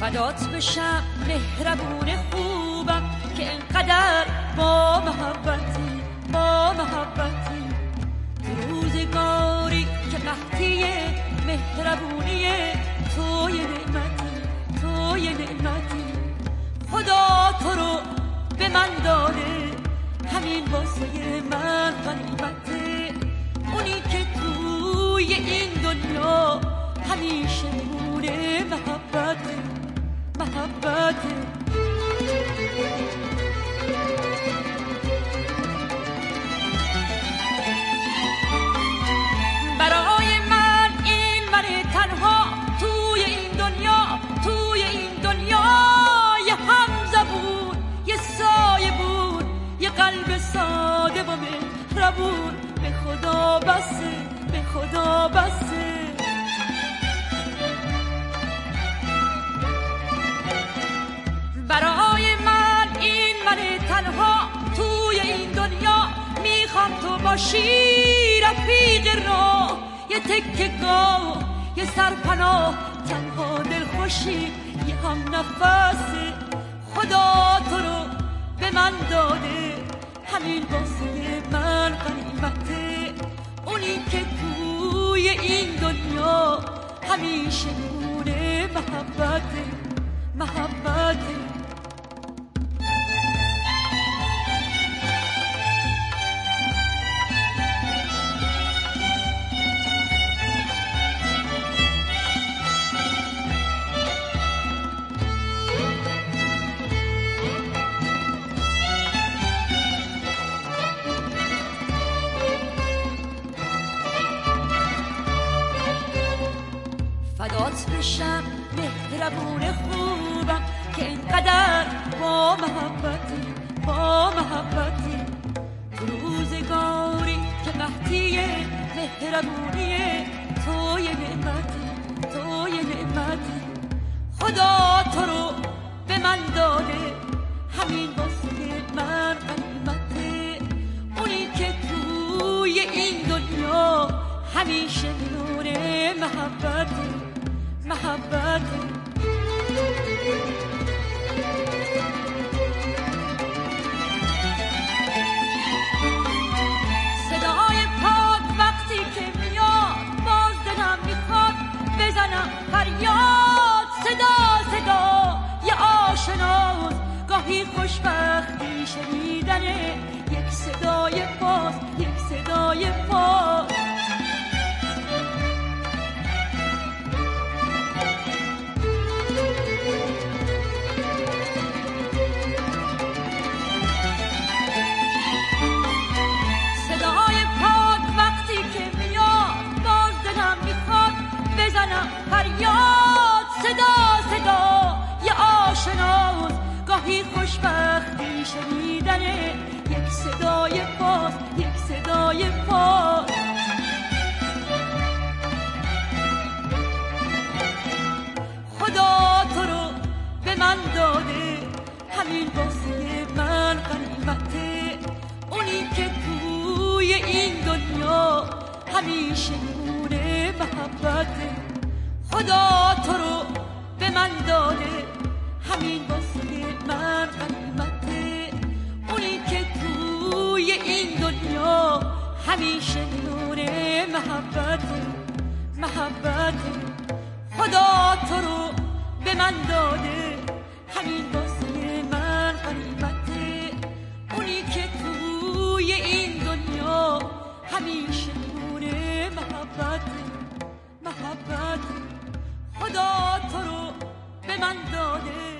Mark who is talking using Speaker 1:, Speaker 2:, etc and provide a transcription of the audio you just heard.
Speaker 1: فدات بشم مهربون خوبم که انقدر با محبتی روزگاری که قحطی مهربونی توی نعمتی خدا تو رو به من داده همین واسه من غنیمته اونی که توی این دنیا همیشه مونه محبته برای من این من تنها توی این دنیا یه همزبون یه سایه بود یه قلب ساده و مهربون به خدا بسه برای من این من تنها توی این دنیا میخوام تو باشی رفیق راه یه تکه گاه یه سرپناه تنها دلخوشی یه هم نفس خدا تو رو به من داده همین واسه من غنیمته اونی که توی این دنیا همیشه مونه محبته فدات بشم مهربون خوبم که اینقدر با محبتی روزگاری که قحطی مهربونی توی نعمتی خدا تو رو به من داده همین واسه من غنیمته اونی که توی این دنیا همیشه نور محبته صدای پاد وقتی که میاد باز دلم میخواد بزنم فریاد صدا یه آشناست گاهی خوشبختی شنیدن یک صدای پاس فریاد صدا یه آشناست گاهی خوشبختی شنیدن یک صدای پاس خدا تو رو به من داده همین واسه من غنیمته اونی که توی این دنیا همیشه مونه محبته خدا تو رو به من داده همین واسه من غنیمته اونی که توی این دنیا همیشه نور محبته خدا تو رو به من داده همین واسه من غنیمته اونی که توی این دنیا همیشه نور محبته خدا تو رو به من داده